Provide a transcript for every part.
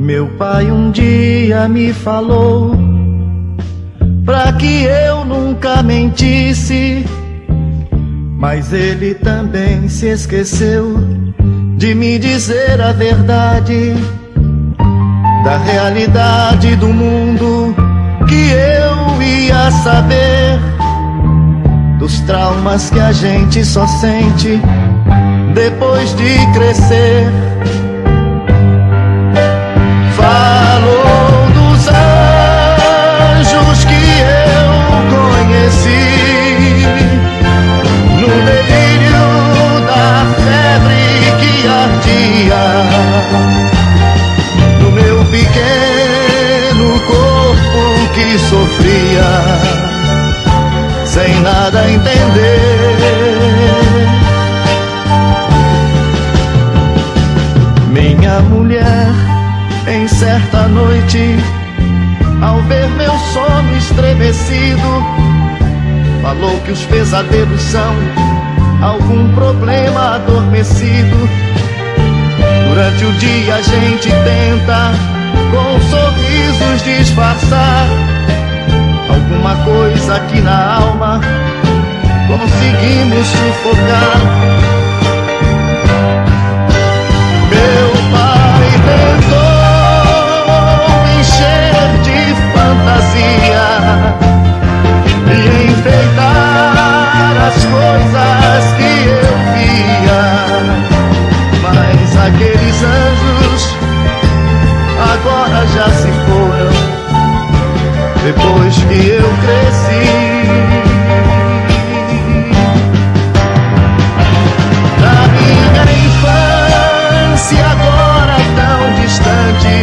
Meu pai um dia me falou pra que eu nunca mentisse, mas ele também se esqueceu de me dizer a verdade da realidade do mundo, que eu ia saber dos traumas que a gente só sente depois de crescer. Falou dos anjos que eu conheci no delírio da febre que ardia no meu pequeno corpo que sofria sem nada entender. Minha mulher, em certa noite, ao ver meu sono estremecido, falou que os pesadelos são algum problema adormecido. Durante o dia a gente tenta com sorrisos disfarçar alguma coisa que na alma conseguimos sufocar. Meu pai tentou encher de fantasia e enfeitar as coisas que eu via, mas aqueles anjos agora já se foram depois que eu cresci. Da minha infância agora tão distante,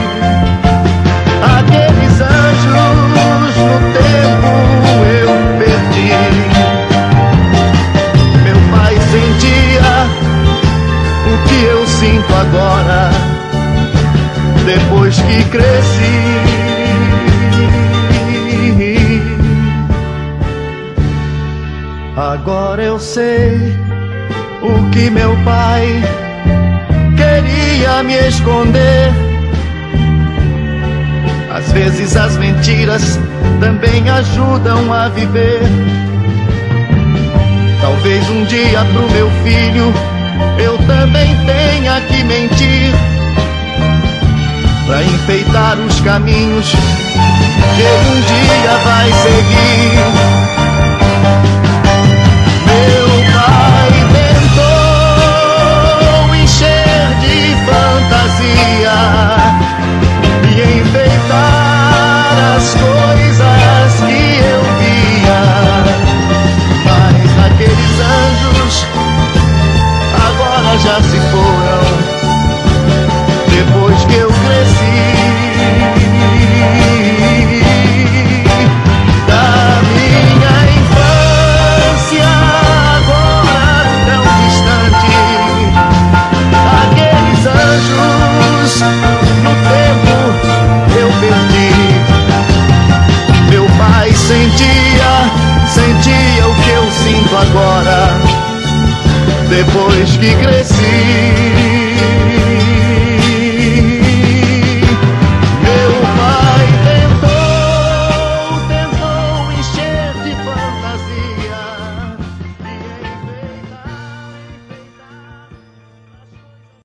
aqueles anjos no tempo eu perdi. Meu pai sentia o que eu sinto agora depois que cresci. Agora eu sei o que meu pai queria me esconder. Às vezes as mentiras também ajudam a viver. Talvez um dia pro meu filho eu também tenha que mentir, pra enfeitar os caminhos que ele um dia vai seguir. Meu pai tentou encher de fantasia e enfeitar as coisas que eu via, mas aqueles anjos agora já se foram depois que eu cresci. Da minha infância agora tão distante, aqueles anjos no tempo eu perdi. Meu pai sentia o que eu sinto agora depois que cresci.